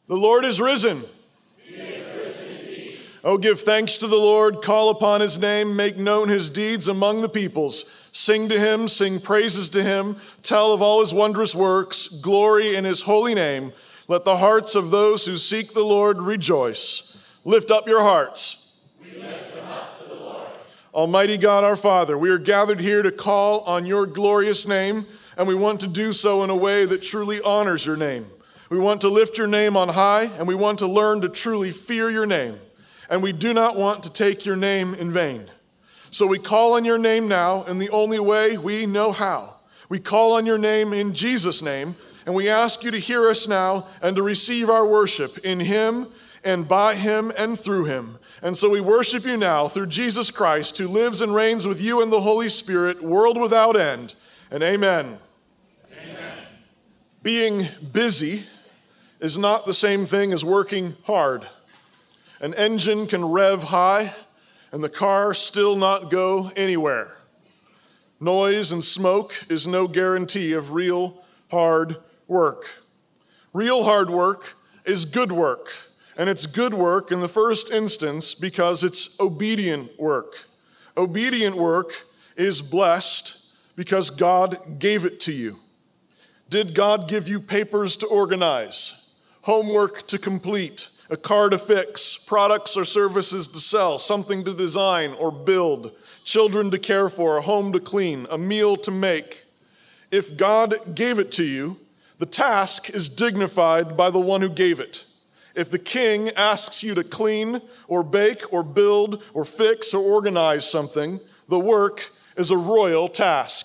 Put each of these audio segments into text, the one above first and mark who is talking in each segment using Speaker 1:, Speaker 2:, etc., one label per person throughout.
Speaker 1: The Lord is risen.
Speaker 2: He is risen indeed.
Speaker 1: Oh, give thanks to the Lord, call upon his name, make known his deeds among the peoples. Sing to him, sing praises to him, tell of all his wondrous works, glory in his holy name. Let the hearts of those who seek the Lord rejoice. Lift up your hearts.
Speaker 2: We lift them up to the Lord.
Speaker 1: Almighty God, our Father, we are gathered here to call on your glorious name, and we want to do so in a way that truly honors your name. We want to lift your name on high, and we want to learn to truly fear your name. And we do not want to take your name in vain. So we call on your name now in the only way we know how. We call on your name in Jesus' name, and we ask you to hear us now and to receive our worship in him and by him and through him. And so we worship you now through Jesus Christ, who lives and reigns with you in the Holy Spirit, world without end. And amen.
Speaker 2: Amen.
Speaker 1: Being busy is not the same thing as working hard. An engine can rev high and the car still not go anywhere. Noise and smoke is no guarantee of real hard work. Real hard work is good work, and it's good work in the first instance because it's obedient work. Obedient work is blessed because God gave it to you. Did God give you papers to organize? Homework to complete, a car to fix, products or services to sell, something to design or build, children to care for, a home to clean, a meal to make? If God gave it to you, the task is dignified by the one who gave it. If the king asks you to clean or bake or build or fix or organize something, the work is a royal task.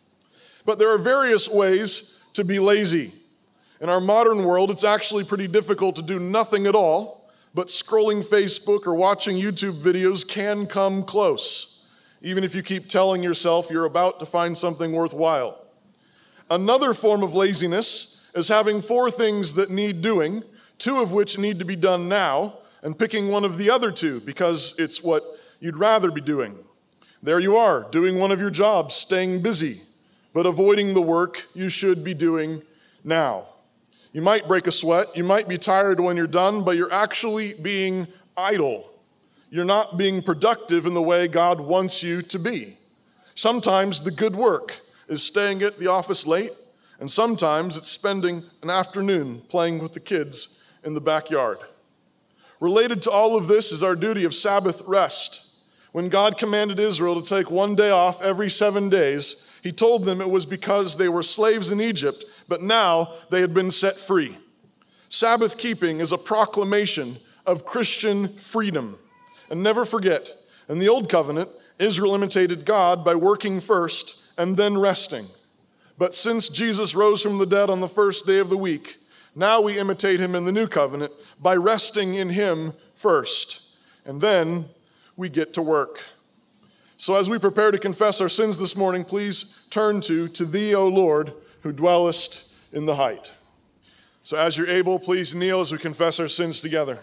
Speaker 1: But there are various ways to be lazy. In our modern world, it's actually pretty difficult to do nothing at all, but scrolling Facebook or watching YouTube videos can come close, even if you keep telling yourself you're about to find something worthwhile. Another form of laziness is having 4 things that need doing, 2 of which need to be done now, and picking one of the other 2 because it's what you'd rather be doing. There you are, doing one of your jobs, staying busy, but avoiding the work you should be doing now. You might break a sweat, you might be tired when you're done, but you're actually being idle. You're not being productive in the way God wants you to be. Sometimes the good work is staying at the office late, and sometimes it's spending an afternoon playing with the kids in the backyard. Related to all of this is our duty of Sabbath rest. When God commanded Israel to take 1 day off every 7 days, he told them it was because they were slaves in Egypt, but now they had been set free. Sabbath keeping is a proclamation of Christian freedom. And never forget, in the Old Covenant, Israel imitated God by working first and then resting. But since Jesus rose from the dead on the first day of the week, now we imitate him in the New Covenant by resting in him first. And then we get to work. So as we prepare to confess our sins this morning, please turn to thee, O Lord, who dwellest in the height. So as you're able, please kneel as we confess our sins together.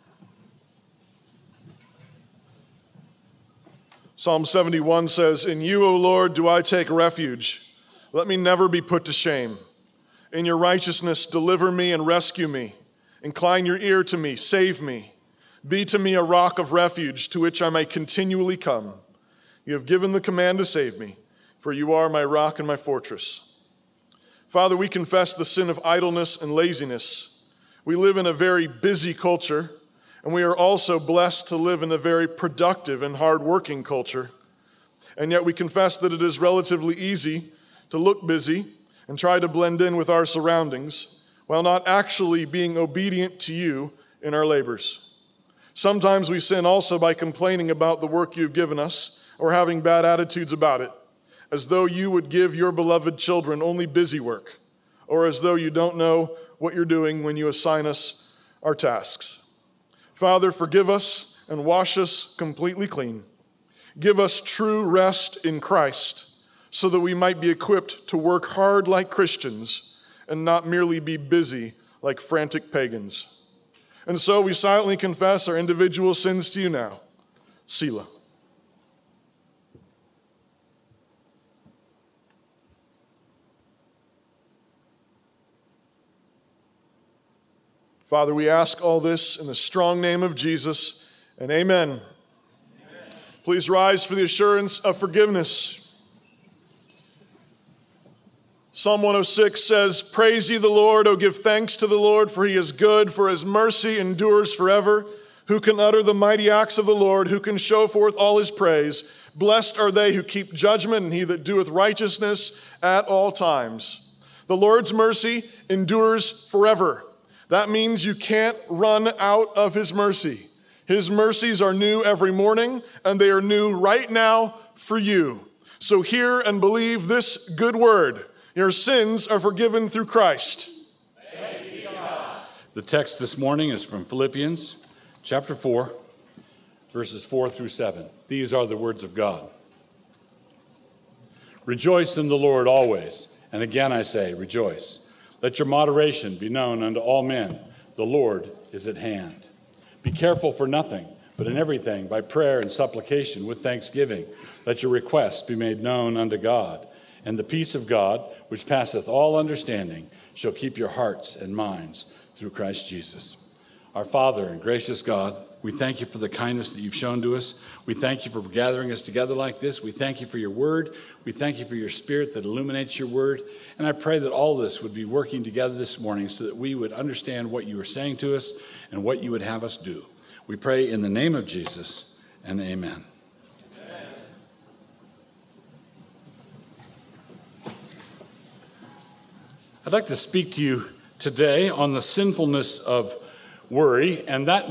Speaker 1: Psalm 71 says, "In you, O Lord, do I take refuge. Let me never be put to shame. In your righteousness, deliver me and rescue me. Incline your ear to me, save me. Be to me a rock of refuge to which I may continually come. You have given the command to save me, for you are my rock and my fortress." Father, we confess the sin of idleness and laziness. We live in a very busy culture, and we are also blessed to live in a very productive and hardworking culture. And yet we confess that it is relatively easy to look busy and try to blend in with our surroundings while not actually being obedient to you in our labors. Sometimes we sin also by complaining about the work you've given us or having bad attitudes about it, as though you would give your beloved children only busy work, or as though you don't know what you're doing when you assign us our tasks. Father, forgive us and wash us completely clean. Give us true rest in Christ so that we might be equipped to work hard like Christians and not merely be busy like frantic pagans. And so we silently confess our individual sins to you now. Selah. Father, we ask all this in the strong name of Jesus, and amen. Amen. Please rise for the assurance of forgiveness. Psalm 106 says, "Praise ye the Lord, O give thanks to the Lord, for he is good, for his mercy endures forever. Who can utter the mighty acts of the Lord? Who can show forth all his praise? Blessed are they who keep judgment, and he that doeth righteousness at all times." The Lord's mercy endures forever. That means you can't run out of his mercy. His mercies are new every morning, and they are new right now for you. So hear and believe this good word. Your sins are forgiven through Christ.
Speaker 2: Thanks be to God.
Speaker 3: The text this morning is from Philippians chapter 4, verses 4 through 7. These are the words of God. "Rejoice in the Lord always, and again I say, rejoice. Let your moderation be known unto all men. The Lord is at hand. Be careful for nothing, but in everything, by prayer and supplication with thanksgiving, let your requests be made known unto God. And the peace of God, which passeth all understanding, shall keep your hearts and minds through Christ Jesus." Our Father and gracious God, we thank you for the kindness that you've shown to us. We thank you for gathering us together like this. We thank you for your word. We thank you for your spirit that illuminates your word. And I pray that all this would be working together this morning so that we would understand what you are saying to us and what you would have us do. We pray in the name of Jesus, and amen. I'd like to speak to you today on the sinfulness of worry, and that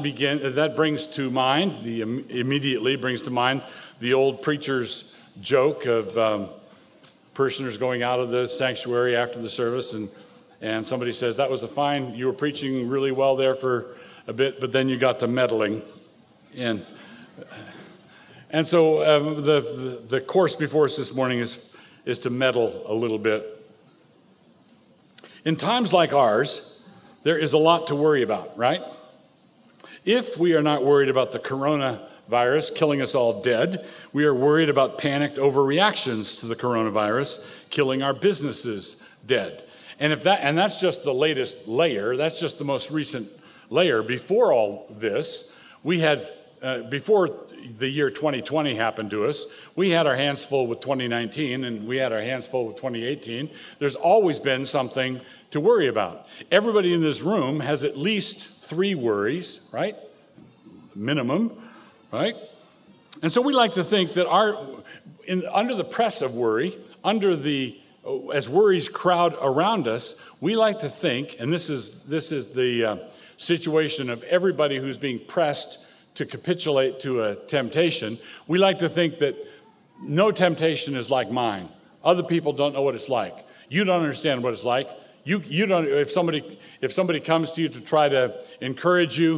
Speaker 3: immediately brings to mind the old preacher's joke of parishioners going out of the sanctuary after the service, and somebody says, "That was you were preaching really well there for a bit, but then you got to meddling." And so the course before us this morning is to meddle a little bit. In times like ours, there is a lot to worry about, right? If we are not worried about the coronavirus killing us all dead, we are worried about panicked overreactions to the coronavirus killing our businesses dead. And that's just the latest layer. That's just the most recent layer. Before all this, we had before the year 2020 happened to us, we had our hands full with 2019, and we had our hands full with 2018. There's always been something to worry about. Everybody in this room has at least 3 worries, right? Minimum, right? And so we like to think that under the press of worry, as worries crowd around us, we like to think, and this is the situation of everybody who's being pressed to capitulate to a temptation, we like to think that no temptation is like mine. Other people don't know what it's like. You don't understand what it's like. You don't. If somebody comes to you to try to encourage you,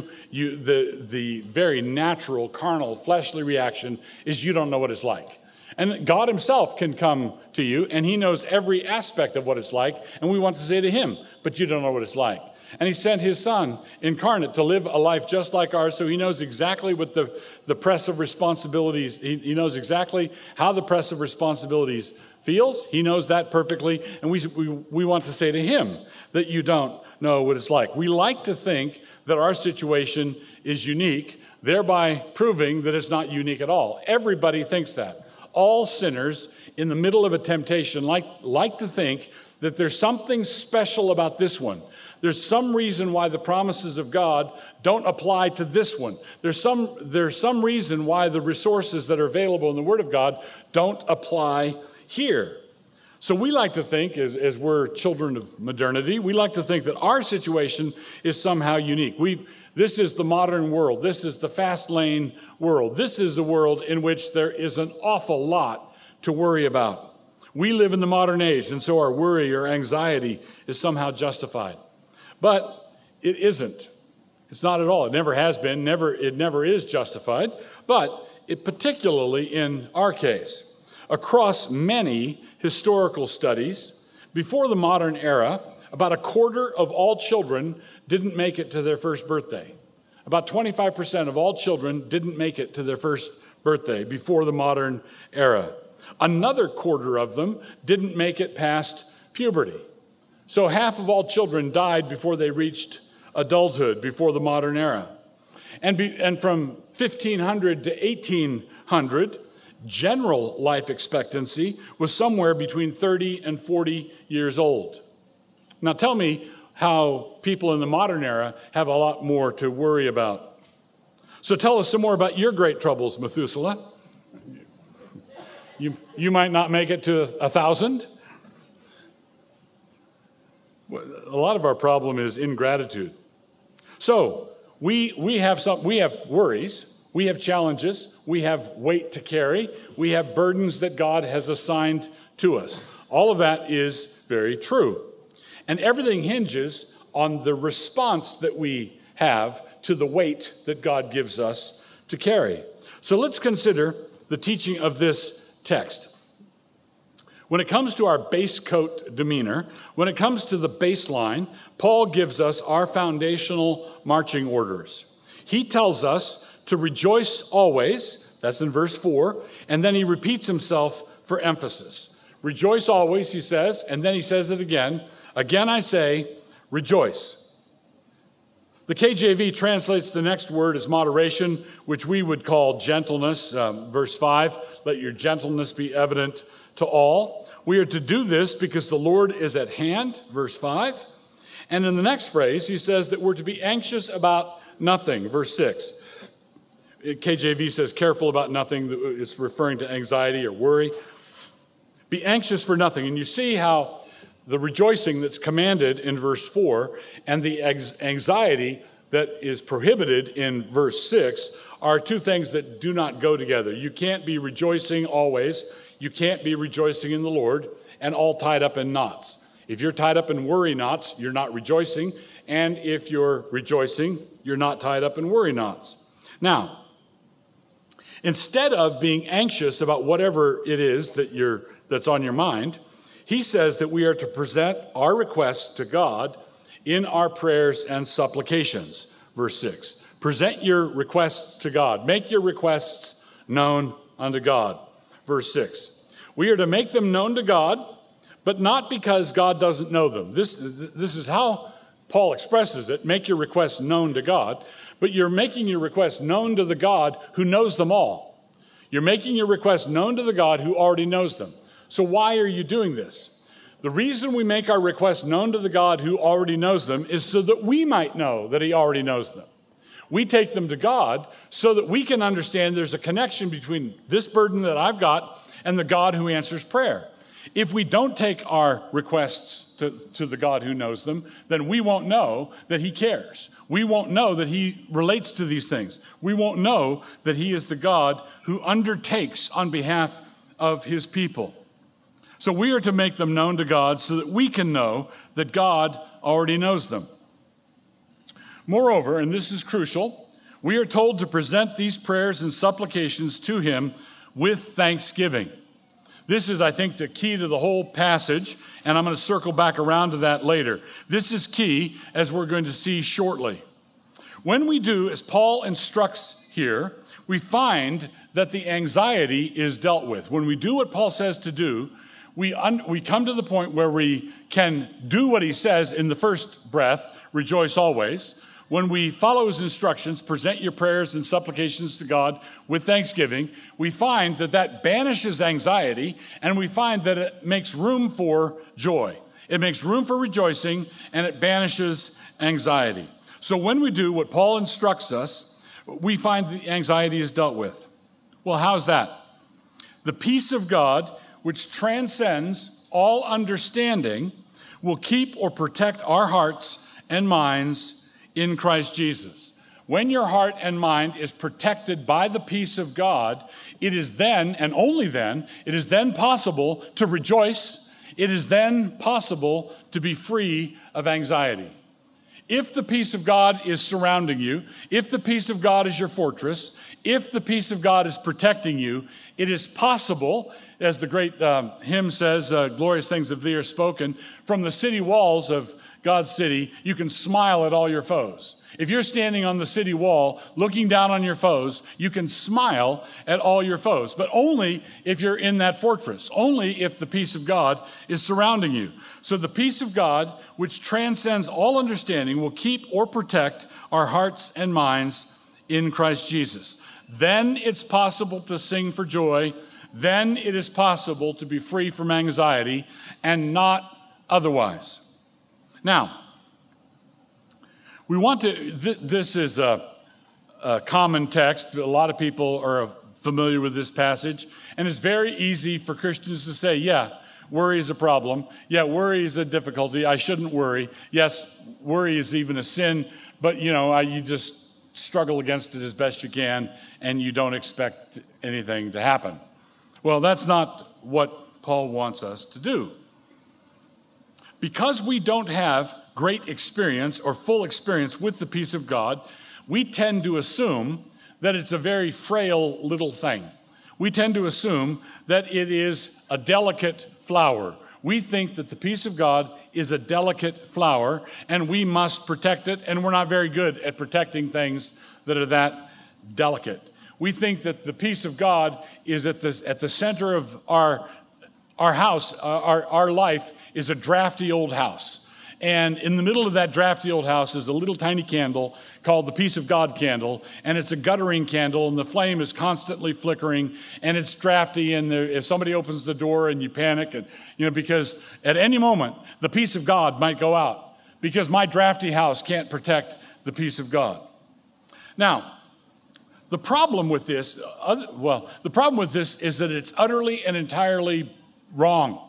Speaker 3: the very natural, carnal, fleshly reaction is you don't know what it's like. And God himself can come to you, and he knows every aspect of what it's like, and we want to say to him, but you don't know what it's like. And he sent his son incarnate to live a life just like ours, so he knows exactly what the press of responsibilities, he knows exactly how the press of responsibilities feels. He knows that perfectly, and we want to say to him that you don't know what it's like. We like to think that our situation is unique, thereby proving that it's not unique at all. Everybody thinks that. All sinners in the middle of a temptation like to think that there's something special about this one. There's some reason why the promises of God don't apply to this one. There's some reason why the resources that are available in the Word of God don't apply here. So we like to think, as we're children of modernity, we like to think that our situation is somehow unique. This is the modern world. This is the fast lane world. This is a world in which there is an awful lot to worry about. We live in the modern age, and so our worry or anxiety is somehow justified. But it isn't. It's not at all. It never has been. It never is justified. But particularly in our case, across many historical studies, before the modern era, about a quarter of all children didn't make it to their first birthday. About 25% of all children didn't make it to their first birthday before the modern era. Another quarter of them didn't make it past puberty. So half of all children died before they reached adulthood before the modern era. And from 1500 to 1800, general life expectancy was somewhere between 30 and 40 years old. Now tell me how people in the modern era have a lot more to worry about. So tell us some more about your great troubles, Methuselah. You might not make it to 1,000. A lot of our problem is ingratitude. So we have worries, we have challenges, we have weight to carry, we have burdens that God has assigned to us. All of that is very true. And everything hinges on the response that we have to the weight that God gives us to carry. So let's consider the teaching of this text. When it comes to our base coat demeanor, when it comes to the baseline, Paul gives us our foundational marching orders. He tells us to rejoice always, that's in verse 4, and then he repeats himself for emphasis. Rejoice always, he says, and then he says it again. Again I say, rejoice. The KJV translates the next word as moderation, which we would call gentleness. Verse 5, let your gentleness be evident to all. We are to do this because the Lord is at hand, verse 5. And in the next phrase, he says that we're to be anxious about nothing, verse 6. KJV says careful about nothing. It's referring to anxiety or worry. Be anxious for nothing. And you see how the rejoicing that's commanded in verse 4 and the anxiety that is prohibited in verse 6 are two things that do not go together. You can't be rejoicing always. You can't be rejoicing in the Lord and all tied up in knots. If you're tied up in worry knots, you're not rejoicing. And if you're rejoicing, you're not tied up in worry knots. Now, instead of being anxious about whatever it is that's on your mind, he says that we are to present our requests to God in our prayers and supplications. Verse 6. Present your requests to God. Make your requests known unto God. Verse 6. We are to make them known to God, but not because God doesn't know them. This is how Paul expresses it. Make your requests known to God, but you're making your requests known to the God who knows them all. You're making your requests known to the God who already knows them. So why are you doing this? The reason we make our requests known to the God who already knows them is so that we might know that he already knows them. We take them to God so that we can understand there's a connection between this burden that I've got and the God who answers prayer. If we don't take our requests to the God who knows them, then we won't know that he cares. We won't know that he relates to these things. We won't know that he is the God who undertakes on behalf of his people. So we are to make them known to God so that we can know that God already knows them. Moreover, and this is crucial, we are told to present these prayers and supplications to him with thanksgiving. This is, I think, the key to the whole passage, and I'm going to circle back around to that later. This is key, as we're going to see shortly. When we do, as Paul instructs here, we find that the anxiety is dealt with. When we do what Paul says to do, we come to the point where we can do what he says in the first breath, rejoice always. When we follow his instructions, present your prayers and supplications to God with thanksgiving, we find that banishes anxiety, and we find that it makes room for joy. It makes room for rejoicing, and it banishes anxiety. So when we do what Paul instructs us, we find the anxiety is dealt with. Well, how's that? The peace of God, which transcends all understanding, will keep or protect our hearts and minds in Christ Jesus. When your heart and mind is protected by the peace of God, it is then, and only then, it is then possible to rejoice. It is then possible to be free of anxiety. If the peace of God is surrounding you, if the peace of God is your fortress, if the peace of God is protecting you, it is possible, as the great hymn says, glorious things of thee are spoken, from the city walls of God's city, you can smile at all your foes. If you're standing on the city wall looking down on your foes, you can smile at all your foes, but only if you're in that fortress, only if the peace of God is surrounding you. So the peace of God, which transcends all understanding, will keep or protect our hearts and minds in Christ Jesus. Then it's possible to sing for joy. Then it is possible to be free from anxiety and not otherwise. Now, we want to, this is a common text. A lot of people are familiar with this passage, and it's very easy for Christians to say, yeah, worry is a problem. Yeah, worry is a difficulty. I shouldn't worry. Yes, worry is even a sin, but you just struggle against it as best you can, and you don't expect anything to happen. Well, that's not what Paul wants us to do. Because we don't have great experience or full experience with the peace of God, we tend to assume that it's a very frail little thing. We tend to assume that it is a delicate flower. We think that the peace of God is a delicate flower, and we must protect it, and we're not very good at protecting things that are that delicate. We think that the peace of God is at the center of our house, our life is a drafty old house. And in the middle of that drafty old house is a little tiny candle called the Peace of God candle, and it's a guttering candle, and the flame is constantly flickering, and it's drafty, and if somebody opens the door and you panic, and because at any moment the peace of God might go out, because my drafty house can't protect the peace of God. Now, the problem with this is that it's utterly and entirely wrong.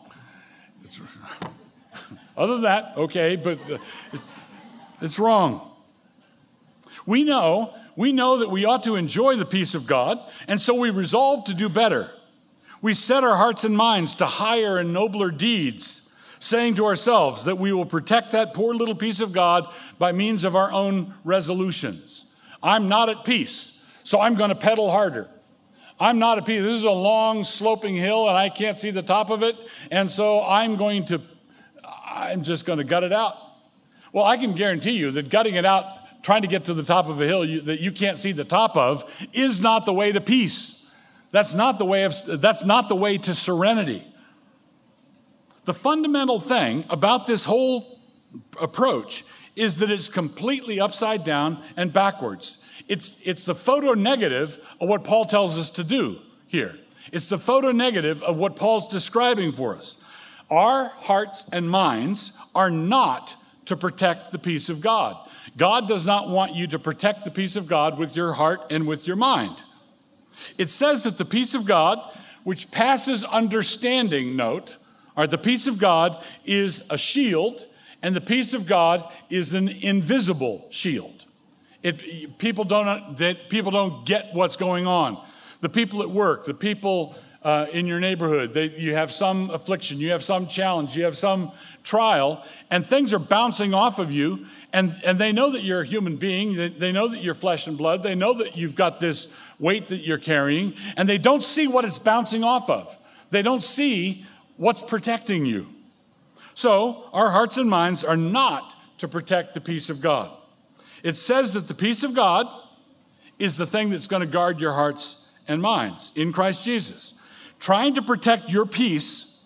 Speaker 3: Other than that, okay, but it's wrong. We know that we ought to enjoy the peace of God, and so we resolve to do better. We set our hearts and minds to higher and nobler deeds, saying to ourselves that we will protect that poor little peace of God by means of our own resolutions. I'm not at peace, so I'm going to pedal harder. I'm not at peace. This is a long sloping hill, and I can't see the top of it, and so I'm just going to gut it out. Well, I can guarantee you that gutting it out, trying to get to the top of a hill that you can't see the top of, is not the way to peace. That's not the way to serenity. The fundamental thing about this whole approach is that it's completely upside down and backwards. It's the photo negative of what Paul tells us to do here. It's the photo negative of what Paul's describing for us. Our hearts and minds are not to protect the peace of God. God does not want you to protect the peace of God with your heart and with your mind. It says that the peace of God, which passes understanding, the peace of God is a shield, and the peace of God is an invisible shield. People don't get what's going on. The people at work, the people in your neighborhood, you have some affliction, you have some challenge, you have some trial, and things are bouncing off of you, and they know that you're a human being, they know that you're flesh and blood, they know that you've got this weight that you're carrying, and they don't see what it's bouncing off of. They don't see what's protecting you. So our hearts and minds are not to protect the peace of God. It says that the peace of God is the thing that's going to guard your hearts and minds in Christ Jesus. Trying to protect your peace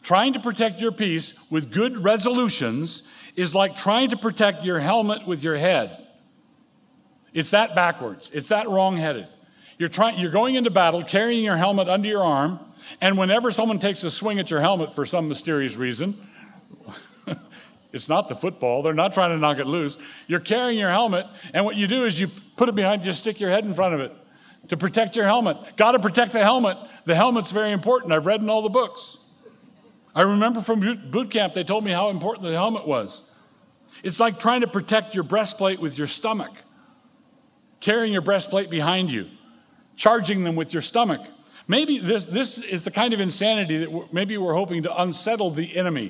Speaker 3: with good resolutions is like trying to protect your helmet with your head. It's that backwards. It's that wrong-headed. You're going into battle carrying your helmet under your arm, and whenever someone takes a swing at your helmet for some mysterious reason, it's not the football. They're not trying to knock it loose. You're carrying your helmet, and what you do is you put it behind, you stick your head in front of it to protect your helmet. Got to protect the helmet. The helmet's very important. I've read in all the books. I remember from boot camp, they told me how important the helmet was. It's like trying to protect your breastplate with your stomach, carrying your breastplate behind you, charging them with your stomach. Maybe this is the kind of insanity that maybe we're hoping to unsettle the enemy.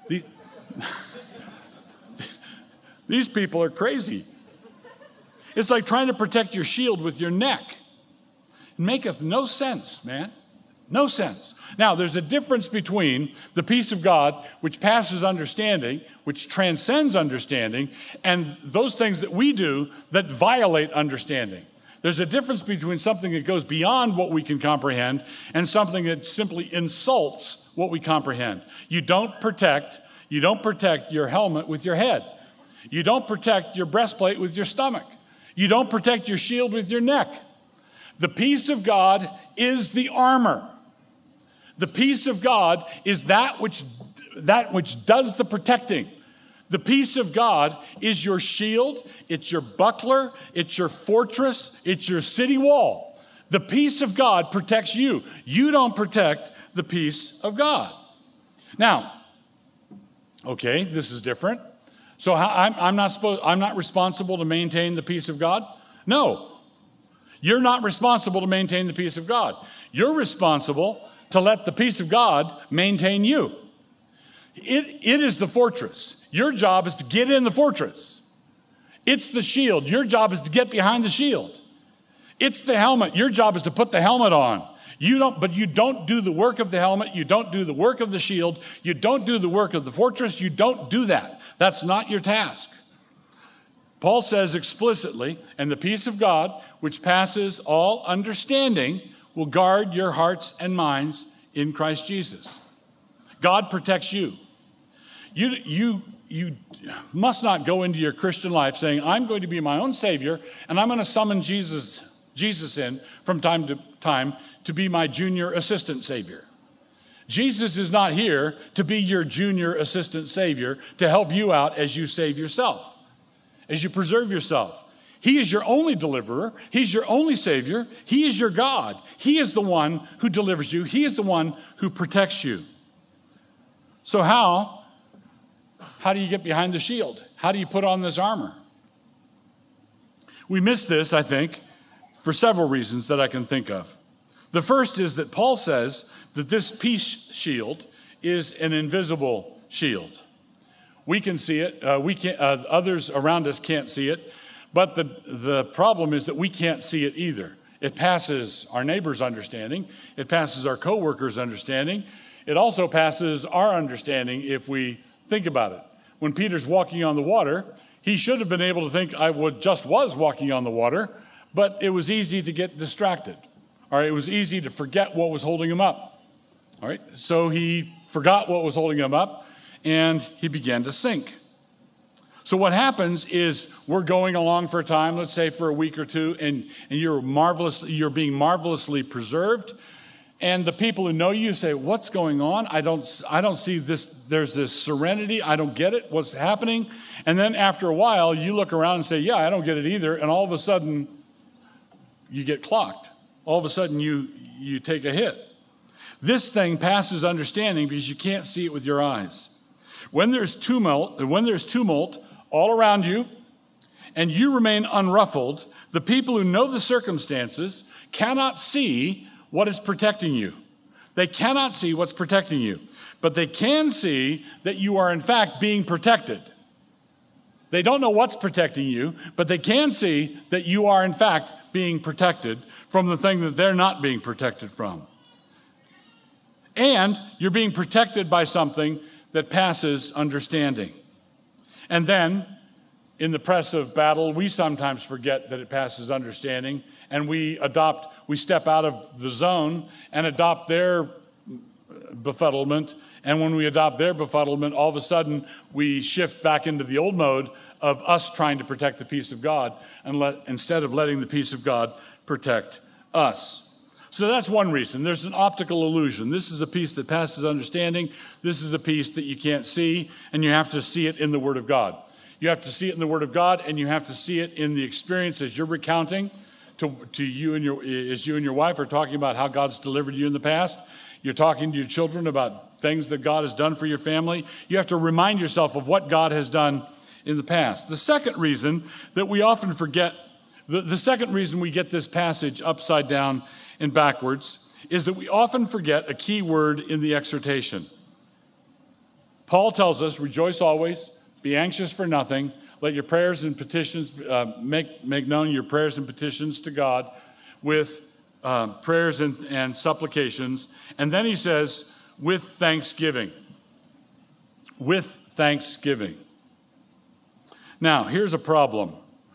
Speaker 3: These people are crazy. It's like trying to protect your shield with your neck. It maketh no sense, man. No sense. Now, there's a difference between the peace of God, which passes understanding, which transcends understanding, and those things that we do that violate understanding. There's a difference between something that goes beyond what we can comprehend and something that simply insults what we comprehend. You don't protect your helmet with your head. You don't protect your breastplate with your stomach. You don't protect your shield with your neck. The peace of God is the armor. The peace of God is that which does the protecting. The peace of God is your shield, it's your buckler, it's your fortress, it's your city wall. The peace of God protects you. You don't protect the peace of God. Now, okay, this is different. So I'm not responsible to maintain the peace of God? No. You're not responsible to maintain the peace of God. You're responsible to let the peace of God maintain you. It is the fortress. Your job is to get in the fortress. It's the shield. Your job is to get behind the shield. It's the helmet. Your job is to put the helmet on. But you don't do the work of the helmet. You don't do the work of the shield. You don't do the work of the fortress. You don't do that. That's not your task. Paul says explicitly, and the peace of God, which passes all understanding, will guard your hearts and minds in Christ Jesus. God protects you. You must not go into your Christian life saying, I'm going to be my own Savior, and I'm going to summon Jesus in from time to time to be my junior assistant Savior. Jesus is not here to be your junior assistant Savior to help you out as you save yourself, as you preserve yourself. He is your only deliverer. He's your only Savior. He is your God. He is the one who delivers you. He is the one who protects you. So how do you get behind the shield? How do you put on this armor? We miss this, I think, for several reasons that I can think of. The first is that Paul says that this peace shield is an invisible shield. We can see it. Others around us can't see it. But the problem is that we can't see it either. It passes our neighbor's understanding. It passes our coworker's understanding. It also passes our understanding if we think about it. When Peter's walking on the water, he should have been able to think, I just was walking on the water, but it was easy to get distracted. All right, it was easy to forget what was holding him up. All right, so he forgot what was holding him up, and he began to sink. So what happens is we're going along for a time, let's say for a week or two, and you're being marvelously preserved. And the people who know you say, what's going on? I don't see this. There's this serenity. I don't get it. What's happening? And then after a while, you look around and say, yeah, I don't get it either. And all of a sudden, you get clocked. All of a sudden, you take a hit. This thing passes understanding because you can't see it with your eyes. When there's tumult all around you, and you remain unruffled, the people who know the circumstances cannot see what is protecting you. They cannot see what's protecting you, but they can see that you are in fact being protected. They don't know what's protecting you, but they can see that you are in fact being protected from the thing that they're not being protected from. And you're being protected by something that passes understanding. And then, in the press of battle, we sometimes forget that it passes understanding, and we step out of the zone and adopt their befuddlement. And when we adopt their befuddlement, all of a sudden we shift back into the old mode of us trying to protect the peace of God instead of letting the peace of God protect us. So that's one reason. There's an optical illusion. This is a peace that passes understanding. This is a peace that you can't see, and you have to see it in the Word of God. You have to see it in the Word of God, and you have to see it in the experiences you're recounting to you and your wife are talking about how God's delivered you in the past. You're talking to your children about things that God has done for your family. You have to remind yourself of what God has done in the past. The second reason that we often forget, the second reason we get this passage upside down and backwards is that we often forget a key word in the exhortation. Paul tells us, rejoice always, be anxious for nothing, let your prayers and petitions, make known your prayers and petitions to God with prayers and supplications. And then he says, with thanksgiving. With thanksgiving. Now, here's a problem.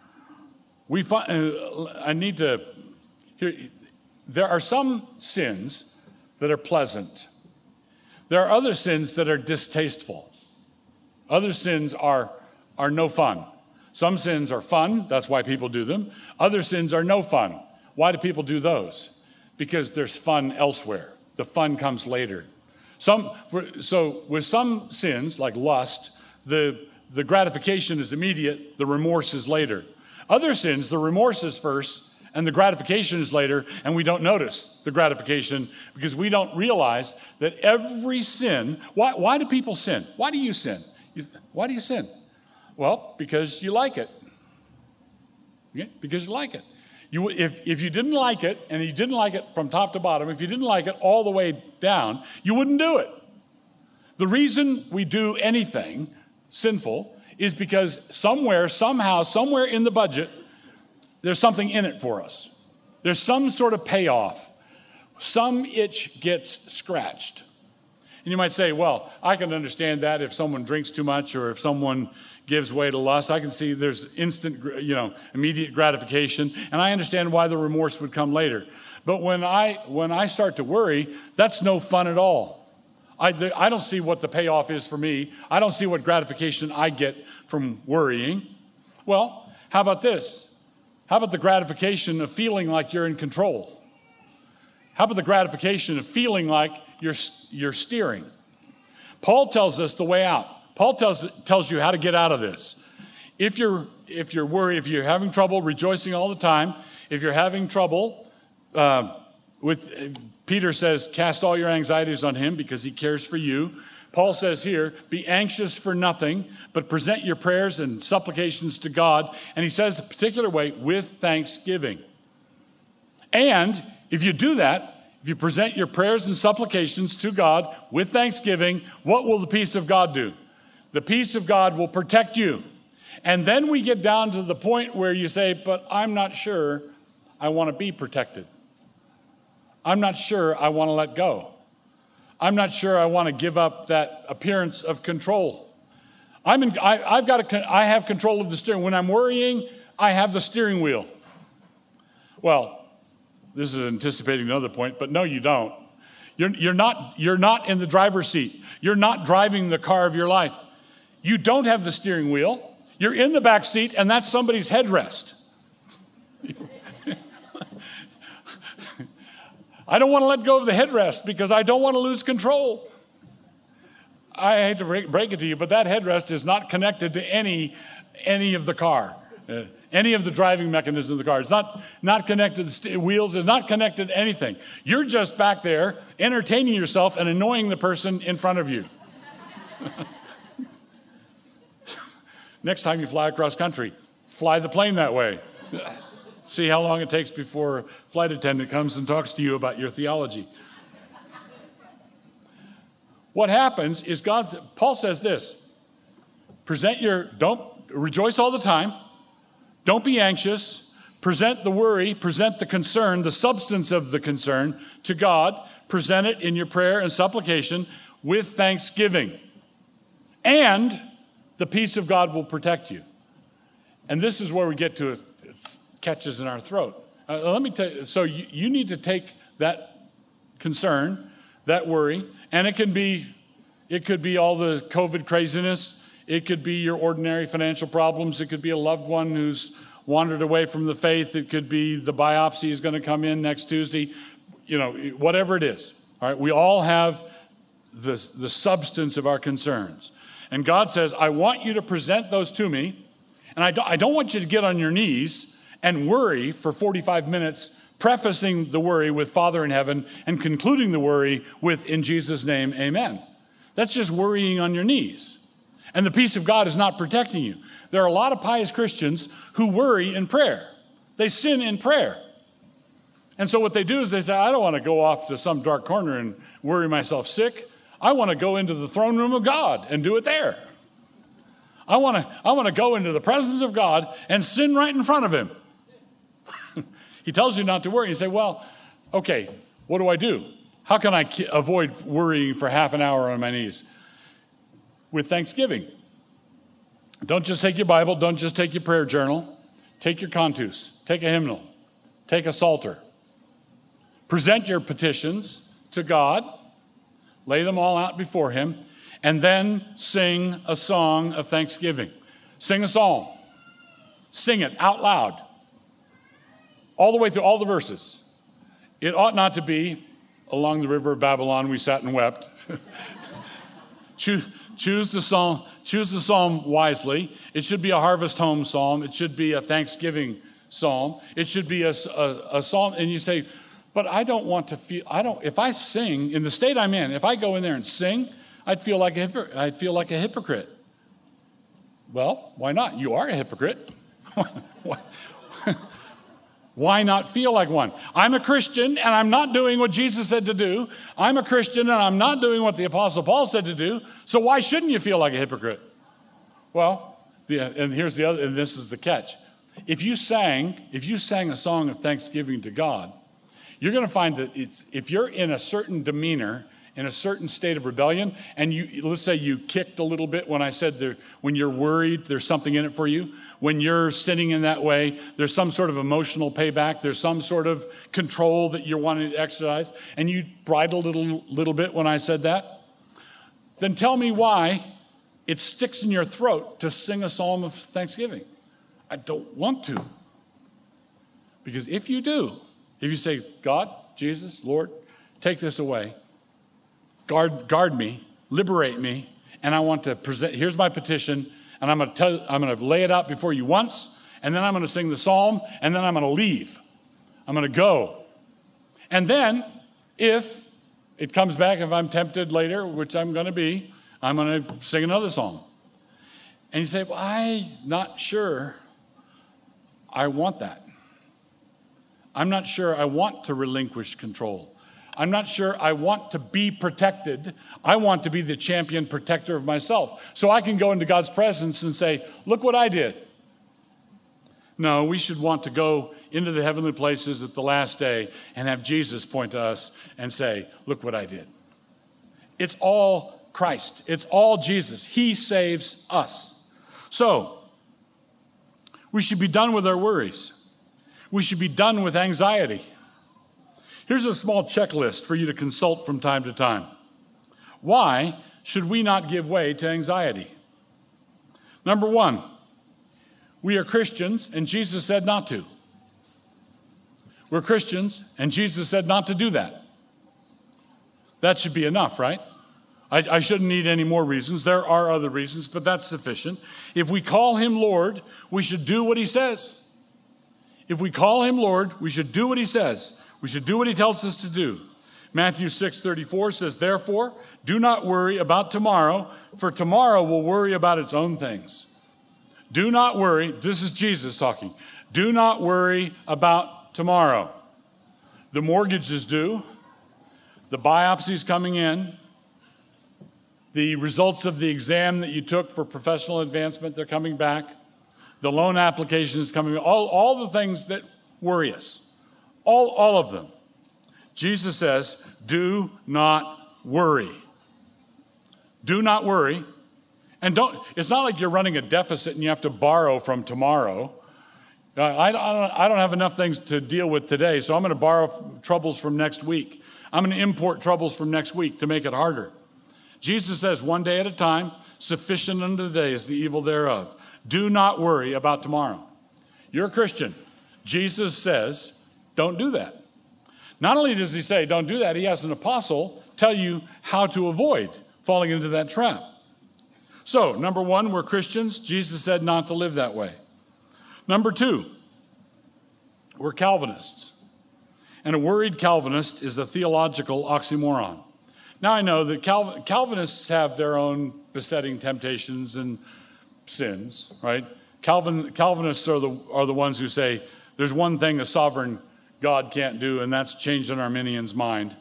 Speaker 3: There are some sins that are pleasant. There are other sins that are distasteful. Other sins are no fun. Some sins are fun, that's why people do them. Other sins are no fun. Why do people do those? Because there's fun elsewhere. The fun comes later. So with some sins, like lust, the gratification is immediate, the remorse is later. Other sins, the remorse is first, and the gratification is later, and we don't notice the gratification because we don't realize that every sin, why do people sin? Why do you sin? Why do you sin? Well, because you like it. Okay? Because you like it. If you didn't like it, and you didn't like it from top to bottom, if you didn't like it all the way down, you wouldn't do it. The reason we do anything sinful is because somewhere, somehow, somewhere in the budget, there's something in it for us. There's some sort of payoff. Some itch gets scratched. And you might say, well, I can understand that if someone drinks too much or if someone gives way to lust. I can see there's instant, immediate gratification, and I understand why the remorse would come later. But when I start to worry, that's no fun at all. I don't see what the payoff is for me. I don't see what gratification I get from worrying. Well, how about this? How about the gratification of feeling like you're in control? How about the gratification of feeling like you're steering? Paul tells us the way out. Paul tells you how to get out of this. If you're worried, if you're having trouble rejoicing all the time, if you're having trouble Peter says, cast all your anxieties on him because he cares for you. Paul says here, be anxious for nothing, but present your prayers and supplications to God. And he says a particular way, with thanksgiving. And if you do that, if you present your prayers and supplications to God with thanksgiving, what will the peace of God do? The peace of God will protect you. And then we get down to the point where you say, but I'm not sure I want to be protected. I'm not sure I want to let go. I'm not sure I want to give up that appearance of control. I have control of the steering. When I'm worrying, I have the steering wheel. Well, this is anticipating another point, but no, you don't. You're not in the driver's seat. You're not driving the car of your life. You don't have the steering wheel. You're in the back seat, and that's somebody's headrest. I don't want to let go of the headrest because I don't want to lose control. I hate to break it to you, but that headrest is not connected to any of the car, any of the driving mechanism of the car. It's not connected to the wheels. It's not connected to anything. You're just back there entertaining yourself and annoying the person in front of you. Next time you fly across country, fly the plane that way. See how long it takes before a flight attendant comes and talks to you about your theology. What happens is Paul says this, don't rejoice all the time. Don't be anxious. Present the worry, present the concern, the substance of the concern to God. Present it in your prayer and supplication with thanksgiving. And the peace of God will protect you. And this is where we get to it's catches in our throat. Let me tell you, so you need to take that concern, that worry, and it could be all the COVID craziness. It could be your ordinary financial problems. It could be a loved one who's wandered away from the faith. It could be the biopsy is going to come in next Tuesday. Whatever it is. All right, we all have the substance of our concerns. And God says, I want you to present those to me, and I don't want you to get on your knees and worry for 45 minutes, prefacing the worry with Father in heaven and concluding the worry with, in Jesus' name, amen. That's just worrying on your knees. And the peace of God is not protecting you. There are a lot of pious Christians who worry in prayer. They sin in prayer. And so what they do is they say, I don't want to go off to some dark corner and worry myself sick. I want to go into the throne room of God and do it there. I want to go into the presence of God and sin right in front of him. He tells you not to worry. You say, well, Okay, what do? How can I avoid worrying for half an hour on my knees? With thanksgiving. Don't just take your Bible, don't just take your prayer journal. Take your cantus, take a hymnal, take a psalter. Present your petitions to God, lay them all out before him, and then sing a song of thanksgiving. Sing a psalm. Sing it out loud. All the way through all the verses. It ought not to be, along the river of Babylon we sat and wept. Choose the psalm wisely. It should be a harvest home psalm. It should be a thanksgiving psalm. It should be a psalm, and you say, but I don't want to feel, if I sing, in the state I'm in, if I go in there and sing, I'd feel like a hypocrite. Well, why not? You are a hypocrite. Why not feel like one? I'm a Christian, and I'm not doing what Jesus said to do. I'm a Christian, and I'm not doing what the Apostle Paul said to do. So why shouldn't you feel like a hypocrite? Well, and here's the other, and this is the catch. If you sang a song of thanksgiving to God, you're going to find that if you're in a certain demeanor, in a certain state of rebellion, and let's say you kicked a little bit when I said when you're worried, there's something in it for you. When you're sinning in that way, there's some sort of emotional payback. There's some sort of control that you're wanting to exercise, and you bridled a little bit when I said that. Then tell me why it sticks in your throat to sing a psalm of thanksgiving. I don't want to. Because if you do, if you say, God, Jesus, Lord, take this away, guard me, liberate me, and I want to present, here's my petition, and I'm going to lay it out before you once, and then I'm going to sing the psalm, and then I'm going to leave. I'm going to go. And then, if it comes back, if I'm tempted later, which I'm going to be, I'm going to sing another song. And you say, well, I'm not sure I want that. I'm not sure I want to relinquish control. I'm not sure I want to be protected. I want to be the champion protector of myself. So I can go into God's presence and say, look what I did. No, we should want to go into the heavenly places at the last day and have Jesus point to us and say, look what I did. It's all Christ. It's all Jesus. He saves us. So, we should be done with our worries. We should be done with anxiety. Here's a small checklist for you to consult from time to time. Why should we not give way to anxiety? Number one, we are Christians, and Jesus said not to. We're Christians, and Jesus said not to do that. That should be enough, right? I shouldn't need any more reasons. There are other reasons, but that's sufficient. If we call him Lord, we should do what he says. If we call him Lord, we should do what he says. We should do what he tells us to do. Matthew 6:34 says, therefore, do not worry about tomorrow, for tomorrow will worry about its own things. Do not worry. This is Jesus talking. Do not worry about tomorrow. The mortgage is due. The biopsy's coming in. The results of the exam that you took for professional advancement, they're coming back. The loan application is coming. All the things that worry us. All of them. Jesus says, do not worry. Do not worry. And it's not like you're running a deficit and you have to borrow from tomorrow. I don't have enough things to deal with today, so I'm going to borrow troubles from next week. I'm going to import troubles from next week to make it harder. Jesus says, one day at a time, sufficient unto the day is the evil thereof. Do not worry about tomorrow. You're a Christian. Jesus says, don't do that. Not only does he say, don't do that, he has an apostle tell you how to avoid falling into that trap. So, number one, we're Christians. Jesus said not to live that way. Number two, we're Calvinists. And a worried Calvinist is a theological oxymoron. Now, I know that Calvinists have their own besetting temptations and sins, right? Calvinists are the ones who say there's one thing a sovereign God can't do, and that's change an Arminian's mind.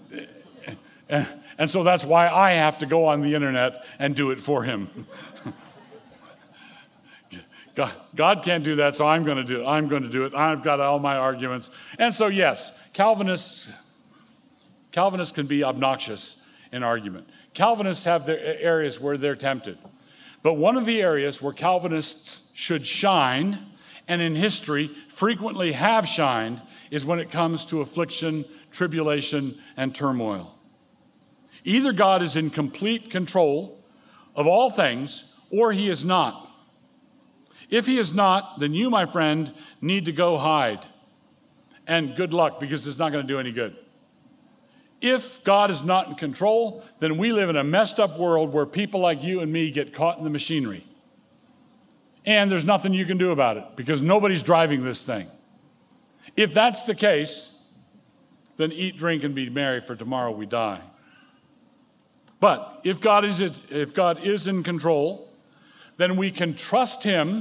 Speaker 3: And so that's why I have to go on the internet and do it for him. God can't do that, so I'm going to do it. I'm going to do it. I've got all my arguments. And so, yes, Calvinists can be obnoxious in argument. Calvinists have their areas where they're tempted. But one of the areas where Calvinists should shine, and in history frequently have shined, is when it comes to affliction, tribulation, and turmoil. Either God is in complete control of all things, or he is not. If he is not, then you, my friend, need to go hide. And good luck, because it's not going to do any good. If God is not in control, then we live in a messed up world where people like you and me get caught in the machinery. And there's nothing you can do about it, because nobody's driving this thing. If that's the case, then eat, drink, and be merry, for tomorrow we die. But if God is in control, then we can trust him.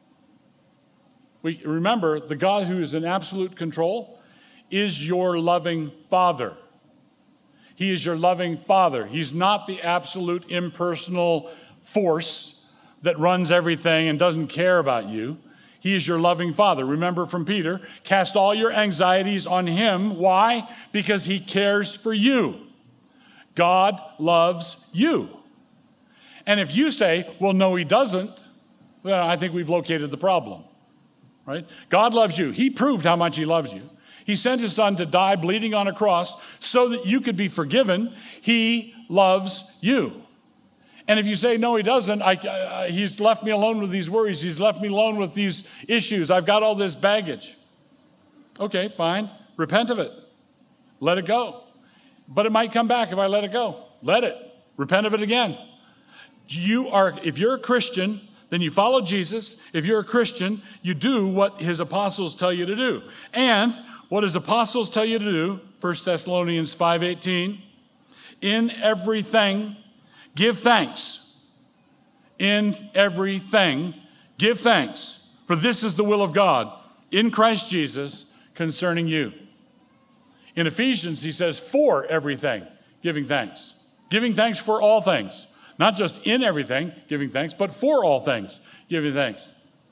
Speaker 3: Remember, the God who is in absolute control is your loving Father. He is your loving Father. He's not the absolute impersonal force that runs everything and doesn't care about you. He is your loving Father. Remember from Peter, cast all your anxieties on him. Why? Because he cares for you. God loves you. And if you say, well, no, he doesn't, then I think we've located the problem, right? God loves you. He proved how much he loves you. He sent his son to die bleeding on a cross so that you could be forgiven. He loves you. And if you say, no, he doesn't, he's left me alone with these worries. He's left me alone with these issues. I've got all this baggage. Okay, fine. Repent of it. Let it go. But it might come back if I let it go. Let it. Repent of it again. If you're a Christian, then you follow Jesus. If you're a Christian, you do what his apostles tell you to do. And what his apostles tell you to do, 1 Thessalonians 5:18, in everything, give thanks. In everything, give thanks. For this is the will of God in Christ Jesus concerning you. In Ephesians, he says, for everything, giving thanks. Giving thanks for all things. Not just in everything, giving thanks, but for all things, giving thanks.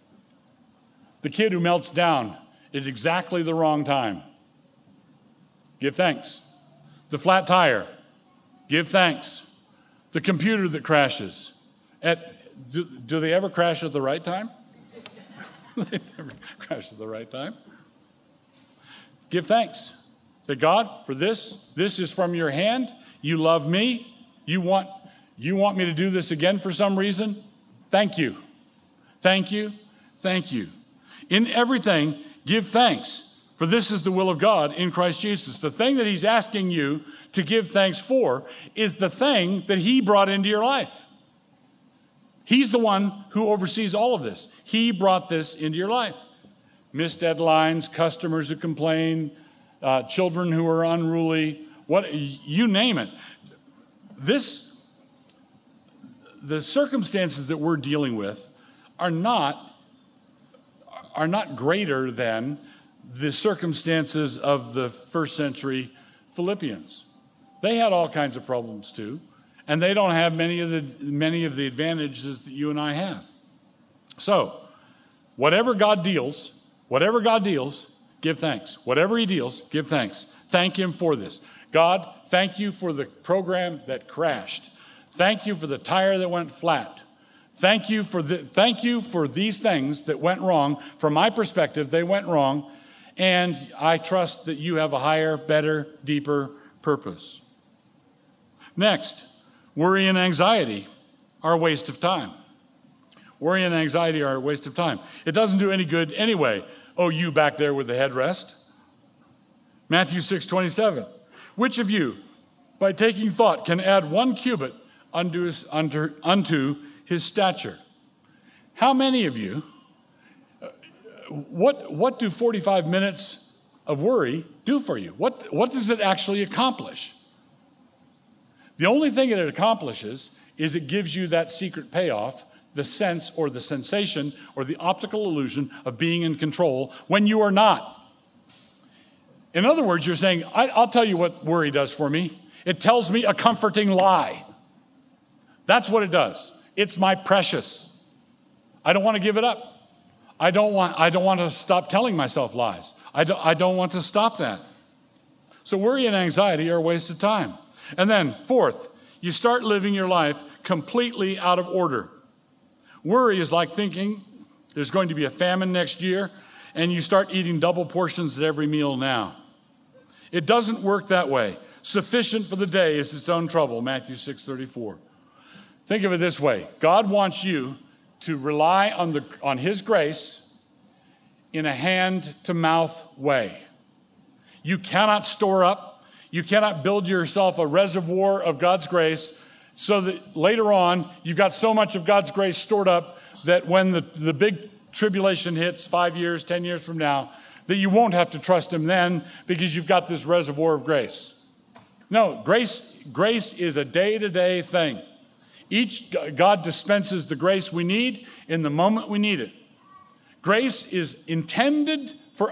Speaker 3: The kid who melts down at exactly the wrong time, give thanks. The flat tire, give thanks. The computer that crashes, do they ever crash at the right time? They never crash at the right time. Give thanks. Say, God, for this is from your hand. You love me. You want me to do this again for some reason? Thank you. Thank you. Thank you. In everything, give thanks, for this is the will of God in Christ Jesus. The thing that he's asking you to give thanks for is the thing that he brought into your life. He's the one who oversees all of this. He brought this into your life. Missed deadlines, customers who complain, children who are unruly, you name it. The circumstances that we're dealing with are not greater than the circumstances of the first century Philippians. They had all kinds of problems too, and they don't have many of the advantages that you and I have. So, whatever God deals, give thanks. Whatever he deals, give thanks. Thank him for this. God, thank you for the program that crashed. Thank you for the tire that went flat. Thank you for these things that went wrong. From my perspective, they went wrong, and I trust that you have a higher, better, deeper purpose. Next, worry and anxiety are a waste of time. Worry and anxiety are a waste of time. It doesn't do any good anyway. Oh, you back there with the headrest. Matthew 6:27. Which of you, by taking thought, can add 1 cubit unto his stature? How many of you, what do 45 minutes of worry do for you? What does it actually accomplish? The only thing that it accomplishes is it gives you that secret payoff, the sense or the sensation or the optical illusion of being in control when you are not. In other words, you're saying, I'll tell you what worry does for me. It tells me a comforting lie. That's what it does. It's my precious. I don't want to give it up. I don't want to stop telling myself lies. I don't want to stop that. So worry and anxiety are a waste of time. And then fourth, you start living your life completely out of order. Worry is like thinking there's going to be a famine next year, and you start eating double portions at every meal now. It doesn't work that way. Sufficient for the day is its own trouble, Matthew 6:34. Think of it this way. God wants you to rely on his grace in a hand-to-mouth way. You cannot store up, you cannot build yourself a reservoir of God's grace so that later on you've got so much of God's grace stored up that when the big tribulation hits 5 years, 10 years from now, that you won't have to trust him then because you've got this reservoir of grace. No, grace is a day-to-day thing. God dispenses the grace we need in the moment we need it. Grace is intended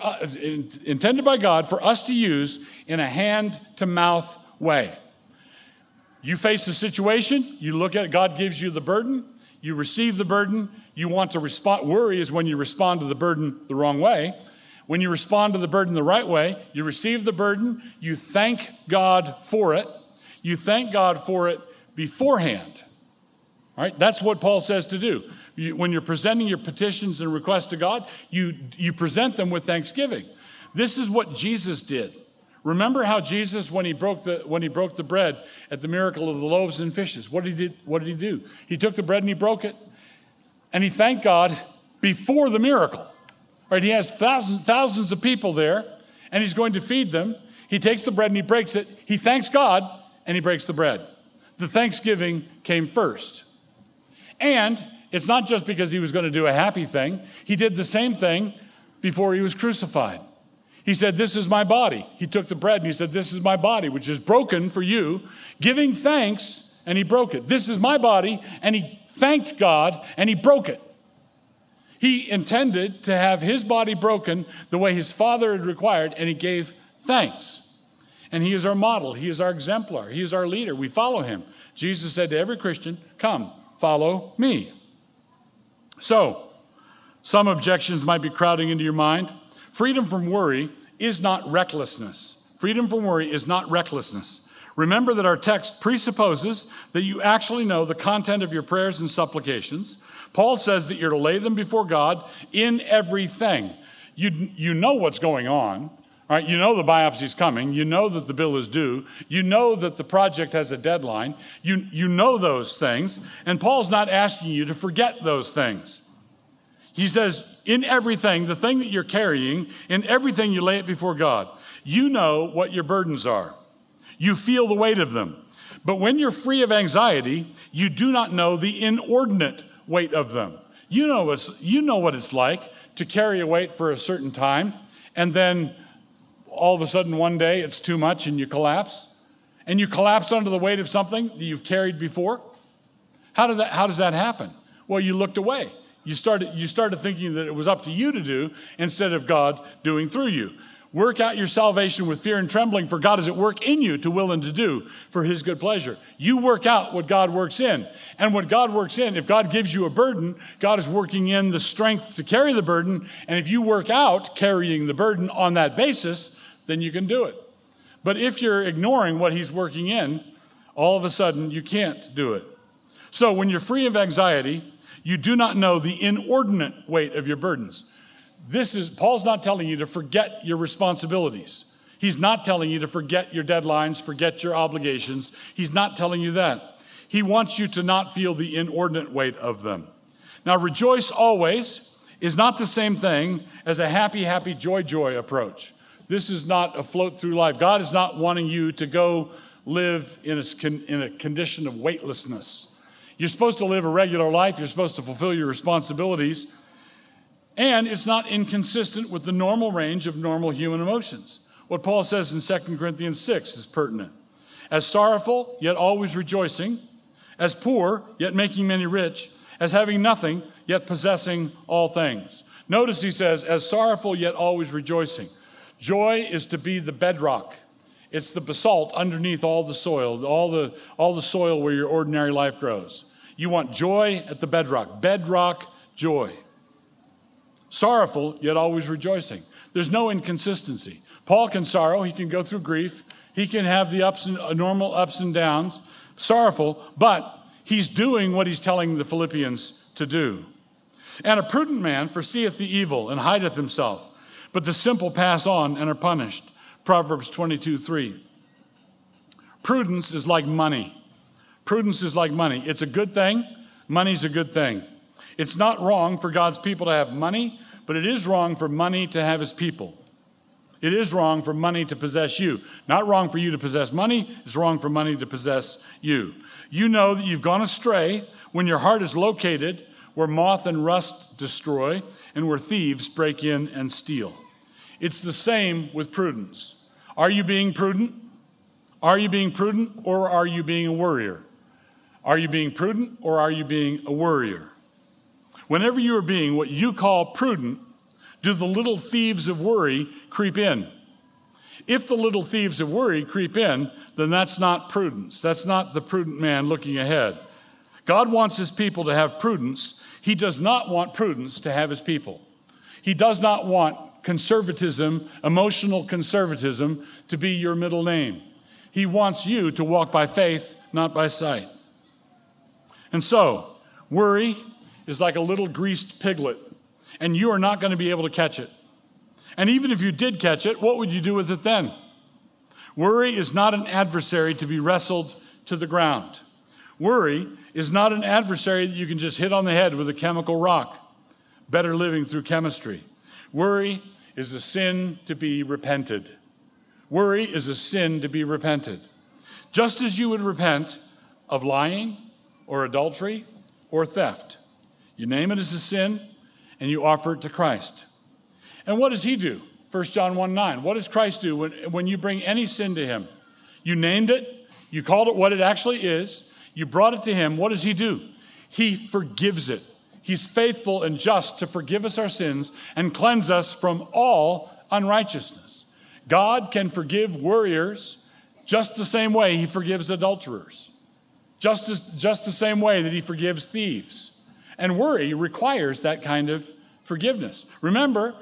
Speaker 3: by God for us to use in a hand-to-mouth way. You face a situation, you look at it, God gives you the burden, you receive the burden, you want to respond. Worry is when you respond to the burden the wrong way. When you respond to the burden the right way, you receive the burden, you thank God for it. You thank God for it beforehand. All right? That's what Paul says to do. When you're presenting your petitions and requests to God, you present them with thanksgiving. This is what Jesus did. Remember how Jesus, when he broke the bread at the miracle of the loaves and fishes, what did he do? He took the bread and he broke it, and he thanked God before the miracle. Right? He has thousands of people there, and he's going to feed them. He takes the bread and he breaks it. He thanks God, and he breaks the bread. The thanksgiving came first. And it's not just because he was going to do a happy thing. He did the same thing before he was crucified. He said, "This is my body." He took the bread and he said, "This is my body, which is broken for you," giving thanks, and he broke it. This is my body, and he thanked God, and he broke it. He intended to have his body broken the way his Father had required, and he gave thanks. And he is our model. He is our exemplar. He is our leader. We follow him. Jesus said to every Christian, "Come, follow me." So, some objections might be crowding into your mind. Freedom from worry is not recklessness. Freedom from worry is not recklessness. Remember that our text presupposes that you actually know the content of your prayers and supplications. Paul says that you're to lay them before God in everything. You know what's going on. All right, you know the biopsy's coming. You know that the bill is due. You know that the project has a deadline. You know those things. And Paul's not asking you to forget those things. He says, in everything, the thing that you're carrying, in everything you lay it before God. You know what your burdens are. You feel the weight of them. But when you're free of anxiety, you do not know the inordinate weight of them. You know what it's like to carry a weight for a certain time, and then all of a sudden one day it's too much and you collapse. And you collapse under the weight of something that you've carried before. How does that happen? Well, you looked away. You started thinking that it was up to you to do instead of God doing through you. Work out your salvation with fear and trembling, for God is at work in you to will and to do for his good pleasure. You work out what God works in. And what God works in, if God gives you a burden, God is working in the strength to carry the burden. And if you work out carrying the burden on that basis, then you can do it. But if you're ignoring what he's working in, all of a sudden you can't do it. So when you're free of anxiety, you do not know the inordinate weight of your burdens. Paul's not telling you to forget your responsibilities. He's not telling you to forget your deadlines, forget your obligations. He's not telling you that. He wants you to not feel the inordinate weight of them. Now, rejoice always is not the same thing as a happy, happy, joy, joy approach. This is not a float through life. God is not wanting you to go live in a condition of weightlessness. You're supposed to live a regular life. You're supposed to fulfill your responsibilities. And it's not inconsistent with the normal range of normal human emotions. What Paul says in 2 Corinthians 6 is pertinent. As sorrowful, yet always rejoicing. As poor, yet making many rich. As having nothing, yet possessing all things. Notice he says, as sorrowful, yet always rejoicing. Joy is to be the bedrock. It's the basalt underneath all the soil, all the soil where your ordinary life grows. You want joy at the bedrock joy. sorrowful, yet always rejoicing. There's no inconsistency. Paul can sorrow, he can go through grief, he can have the normal ups and downs, sorrowful, but he's doing what he's telling the Philippians to do. And a prudent man foreseeth the evil and hideth himself, but the simple pass on and are punished. Proverbs 22:3. Prudence is like money. Prudence is like money. It's a good thing. Money's a good thing. It's not wrong for God's people to have money, but it is wrong for money to have his people. It is wrong for money to possess you. Not wrong for you to possess money. It's wrong for money to possess you. You know that you've gone astray when your heart is located where moth and rust destroy and where thieves break in and steal. It's the same with prudence. Are you being prudent? Are you being prudent, or are you being a worrier? Are you being prudent, or are you being a worrier? Whenever you are being what you call prudent, do the little thieves of worry creep in? If the little thieves of worry creep in, then that's not prudence. That's not the prudent man looking ahead. God wants his people to have prudence. He does not want prudence to have his people. He does not want conservatism, emotional conservatism, to be your middle name. He wants you to walk by faith, not by sight. And so, worry is like a little greased piglet, and you are not going to be able to catch it. And even if you did catch it, what would you do with it then? Worry is not an adversary to be wrestled to the ground. Worry is not an adversary that you can just hit on the head with a chemical rock. Better living through chemistry. Worry is a sin to be repented. Worry is a sin to be repented. Just as you would repent of lying or adultery or theft. You name it as a sin and you offer it to Christ. And what does he do? 1 John 1:9. What does Christ do when you bring any sin to him? You named it, you called it what it actually is, you brought it to him. What does he do? He forgives it. He's faithful and just to forgive us our sins and cleanse us from all unrighteousness. God can forgive worriers just the same way he forgives adulterers. Just the same way that he forgives thieves. And worry requires that kind of forgiveness. Remember,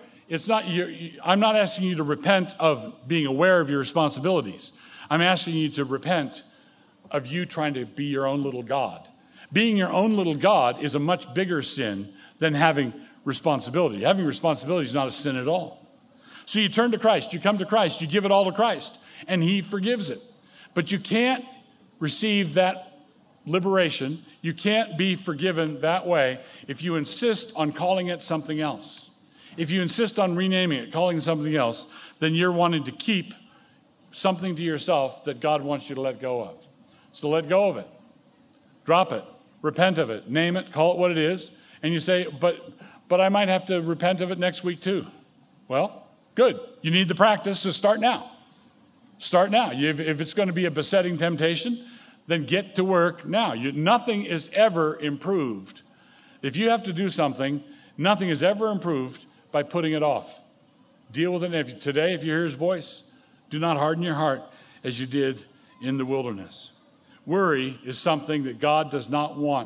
Speaker 3: I'm not asking you to repent of being aware of your responsibilities. I'm asking you to repent of you trying to be your own little God. Being your own little God is a much bigger sin than having responsibility. Having responsibility is not a sin at all. So you turn to Christ, you come to Christ, you give it all to Christ, and he forgives it. But you can't receive that liberation, you can't be forgiven that way if you insist on calling it something else. If you insist on renaming it, calling it something else, then you're wanting to keep something to yourself that God wants you to let go of. So let go of it. Drop it. Repent of it. Name it. Call it what it is. And you say, but I might have to repent of it next week too. Well, good. You need the practice, so start now. Start now. If it's going to be a besetting temptation, then get to work now. Nothing is ever improved. If you have to do something, nothing is ever improved by putting it off. Deal with it today. If you hear his voice, do not harden your heart as you did in the wilderness. Worry is something that God does not want.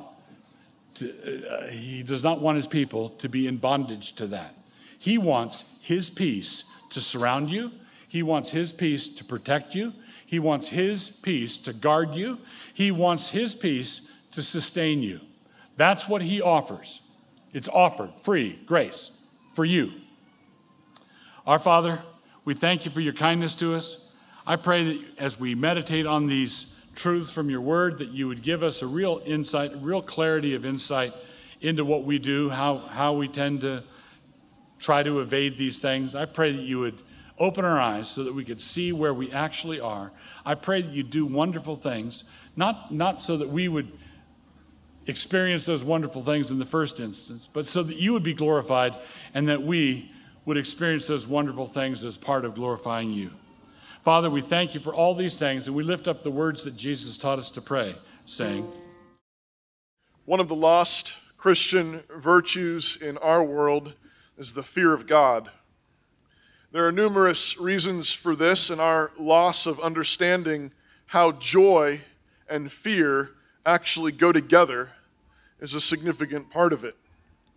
Speaker 3: He does not want his people to be in bondage to that. He wants his peace to surround you. He wants his peace to protect you. He wants his peace to guard you. He wants his peace to sustain you. That's what he offers. It's offered, free, grace, for you. Our Father, we thank you for your kindness to us. I pray that as we meditate on these truths from your word, that you would give us a real insight, a real clarity of insight into what we do, how we tend to try to evade these things. I pray that you would open our eyes so that we could see where we actually are. I pray that you do wonderful things, not so that we would experience those wonderful things in the first instance, but so that you would be glorified and that we would experience those wonderful things as part of glorifying you. Father, we thank you for all these things, and we lift up the words that Jesus taught us to pray, saying,
Speaker 1: one of the lost Christian virtues in our world is the fear of God. There are numerous reasons for this, and our loss of understanding how joy and fear actually go together is a significant part of it.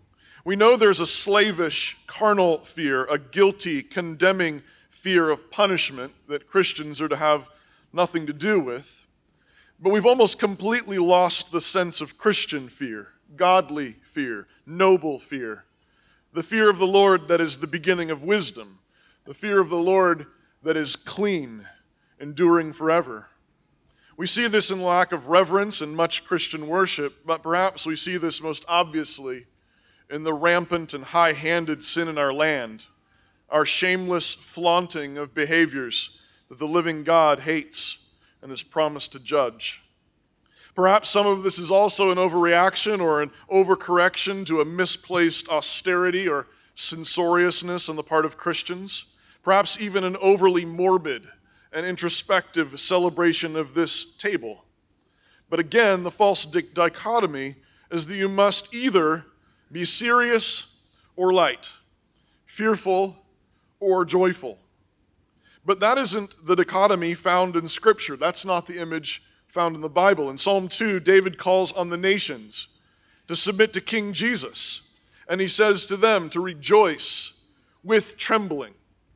Speaker 1: We know there's a slavish, carnal fear, a guilty, condemning fear of punishment that Christians are to have nothing to do with. But we've almost completely lost the sense of Christian fear, godly fear, noble fear, the fear of the Lord that is the beginning of wisdom, the fear of the Lord that is clean, enduring forever. We see this in lack of reverence in much Christian worship, but perhaps we see this most obviously in the rampant and high-handed sin in our land, our shameless flaunting of behaviors that the living God hates and is promised to judge. Perhaps some of this is also an overreaction or an overcorrection to a misplaced austerity or censoriousness on the part of Christians. Perhaps even an overly morbid and introspective celebration of this table. But again, the false dichotomy is that you must either be serious or light, fearful or joyful. But that isn't the dichotomy found in Scripture. That's not the image found in the Bible. In Psalm 2, David calls on the nations to submit to King Jesus, and he says to them to rejoice with trembling.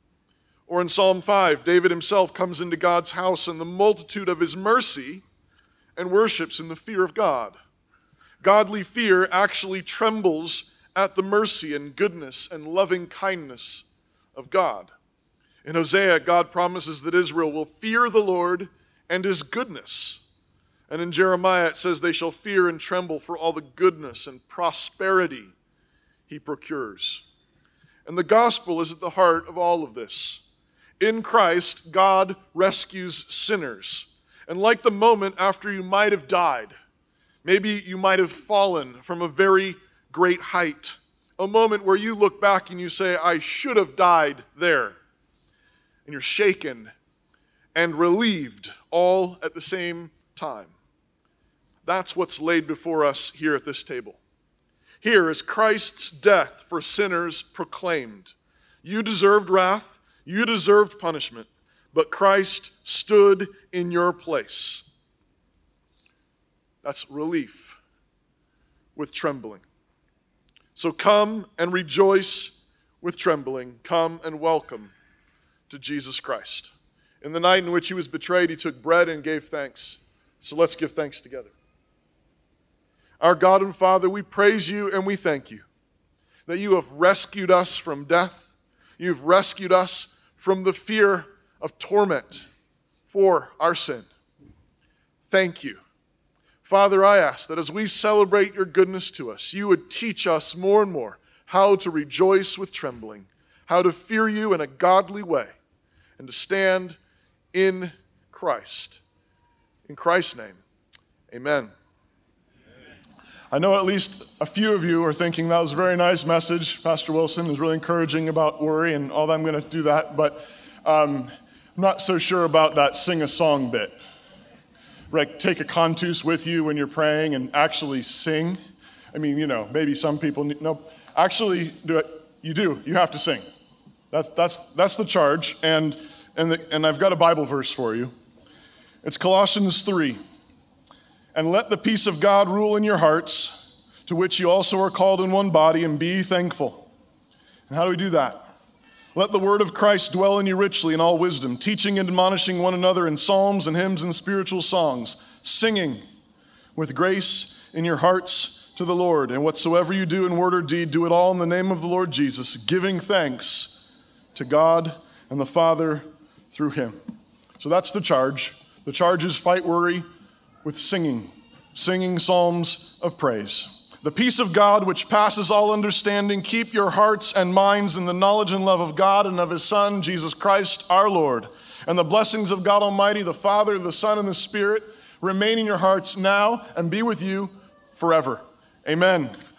Speaker 1: Or in Psalm 5, David himself comes into God's house in the multitude of his mercy and worships in the fear of God. Godly fear actually trembles at the mercy and goodness and loving kindness of God. In Hosea, God promises that Israel will fear the Lord and his goodness. And in Jeremiah, it says they shall fear and tremble for all the goodness and prosperity he procures. And the gospel is at the heart of all of this. In Christ, God rescues sinners. And like the moment after you might have died, maybe you might have fallen from a very great height, a moment where you look back and you say, I should have died there. And you're shaken and relieved all at the same time. That's what's laid before us here at this table. Here is Christ's death for sinners proclaimed. You deserved wrath, you deserved punishment, but Christ stood in your place. That's relief with trembling. So come and rejoice with trembling. Come and welcome to Jesus Christ. In the night in which he was betrayed, he took bread and gave thanks. So let's give thanks together. Our God and Father, we praise you and we thank you that you have rescued us from death. You've rescued us from the fear of torment for our sin. Thank you. Father, I ask that as we celebrate your goodness to us, you would teach us more and more how to rejoice with trembling, how to fear you in a godly way, and to stand in Christ. In Christ's name, amen. I know at least a few of you are thinking that was a very nice message. Pastor Wilson is really encouraging about worry and all that. I'm going to do that, but I'm not so sure about that sing a song bit. Like take a cantus with you when you're praying and actually sing. I mean, maybe some people no. Actually, do it. You do. You have to sing. That's the charge. And I've got a Bible verse for you. It's Colossians 3. And let the peace of God rule in your hearts, to which you also are called in one body, and be thankful. And how do we do that? Let the word of Christ dwell in you richly in all wisdom, teaching and admonishing one another in psalms and hymns and spiritual songs, singing with grace in your hearts to the Lord. And whatsoever you do in word or deed, do it all in the name of the Lord Jesus, giving thanks to God and the Father through him. So that's the charge. The charge is fight worry with singing psalms of praise. The peace of God, which passes all understanding, keep your hearts and minds in the knowledge and love of God and of his Son, Jesus Christ, our Lord. And the blessings of God Almighty, the Father, the Son, and the Spirit remain in your hearts now and be with you forever. Amen.